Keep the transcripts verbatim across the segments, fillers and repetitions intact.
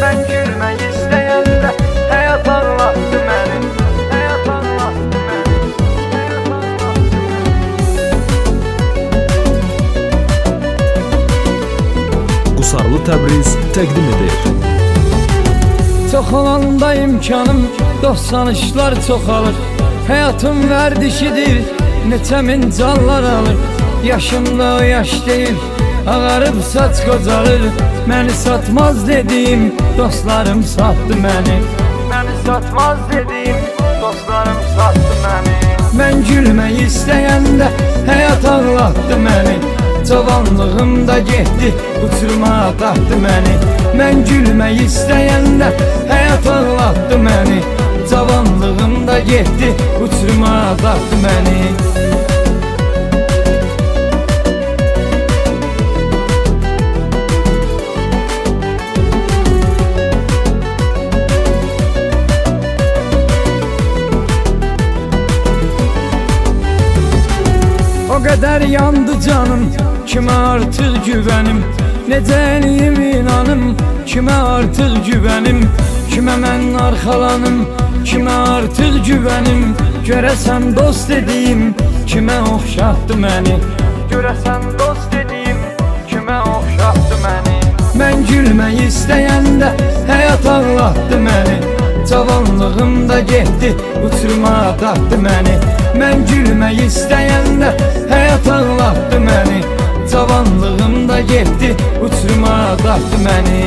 Mən gülmək istəyəndə həyat ağlatdı məni. Həyat ağlatdı məni. Həyat ağlatdı məni. Qusarlı Təbriz təqdim edir. Çox olanda imkanım, dost sanışlar çoxalır. Həyatım vərdişidir, neçə min canlar alır. Yaşımda o yaş deyil, ağarıb saç qocalır. Məni satmaz dediyim, dostlarım satdı məni. Məni satmaz dediyim, dostlarım satdı məni. Mən gülmək istəyəndə həyat ağlatdı məni. Cavanlığımda getdi, uçurmağa taxdı məni. Mən gülmək istəyəndə həyat ağlatdı məni. Cavanlığımda getdi, uçurmağa taxdı məni. O qədər yandı canım, kimə artıq güvənim. Necə eləyim inanım, kimə artıq güvənim. Kimə mən arxalanım, kimə artıq güvənim. Görəsən dost dediyim, kimə oxşatdı məni. Görəsən dost dediyim, kimə oxşatdı məni. Mən gülmək istəyəndə həyat ağlatdı məni. Cavanlığımda getdi, uçurmağa taxdı məni. Mən gülmək istəyəndə həyat ağlatdı məni. Cavanlığımda getdi, uçurmağa taxdı məni.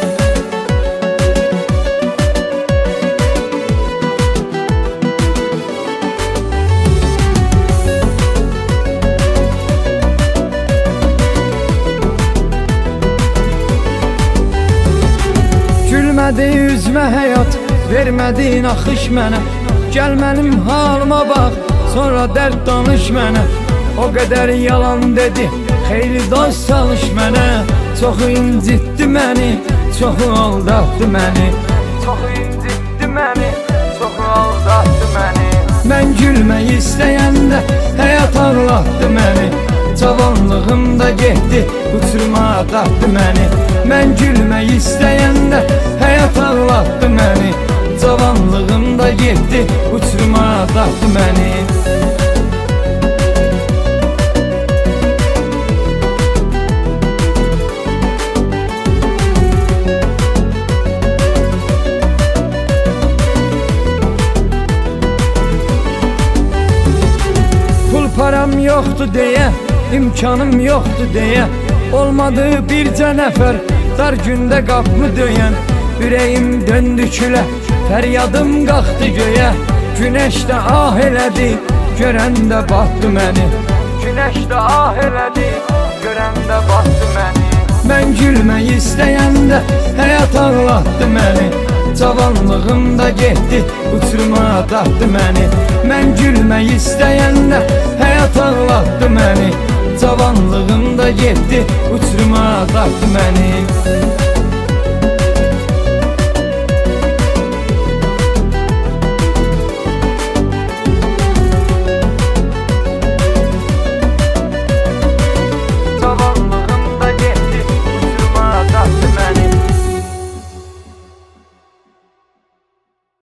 Gülmədi üzmə həyat, vermədin axış mənə. Gəl mənim halıma bax, sonra dərd danış mənə. O qədər yalan dedi, xeyli dost çalış mənə. Çoxu incitdi məni, çoxu aldatdı məni. Çoxu incitdi məni, çoxu aldatdı məni. Mən gülmək istəyəndə həyat ağlatdı məni. Cavanlığımda getdi, uçurmağa taxdı məni. Mən gülmək istəyəndə həyat ağlatdı məni. Cavanlığımda getdi, uçurmağa taxdı məni. Pul param yoxdur deyə, imkanım yoxdur deyə, olmadı bircə nəfər dar gündə qapımı döyən. Ürəyim döndü külə, fəryadım qalxdı göyə. Günəş də ah elədi, görəndə batdı məni. Günəş də ah elədi, görəndə batdı məni. Mən gülmək istəyəndə həyat ağlatdı məni. Cavanlığımda getdi, uçurmağa taxdı məni. Mən gülmək istəyəndə həyat ağlatdı məni. Cavanlığımda getdi, uçurmağa taxdı məni.